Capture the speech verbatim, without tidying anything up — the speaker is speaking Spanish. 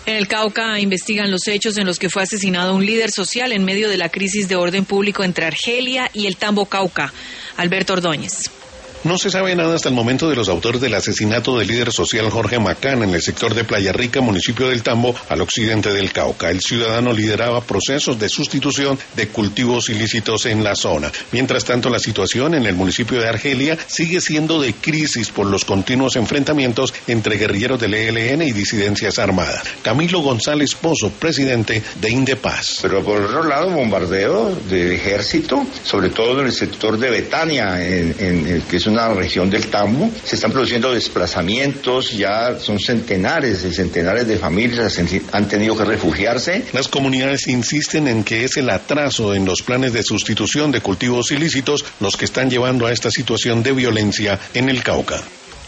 En el Cauca investigan los hechos en los que fue asesinado un líder social en medio de la crisis de orden público entre Argelia y el Tambo Cauca. Alberto Ordóñez. No se sabe nada hasta el momento de los autores del asesinato del líder social Jorge Macán en el sector de Playa Rica, municipio del Tambo, al occidente del Cauca. El ciudadano lideraba procesos de sustitución de cultivos ilícitos en la zona. Mientras tanto, la situación en el municipio de Argelia sigue siendo de crisis por los continuos enfrentamientos entre guerrilleros del E L N y disidencias armadas. Camilo González Pozo, presidente de Indepaz. Pero por otro lado, bombardeo del ejército, sobre todo en el sector de Betania, en, en, en, que es un una región del Tambo, se están produciendo desplazamientos, ya son centenares y centenares de familias han tenido que refugiarse. Las comunidades insisten en que es el atraso en los planes de sustitución de cultivos ilícitos los que están llevando a esta situación de violencia en el Cauca.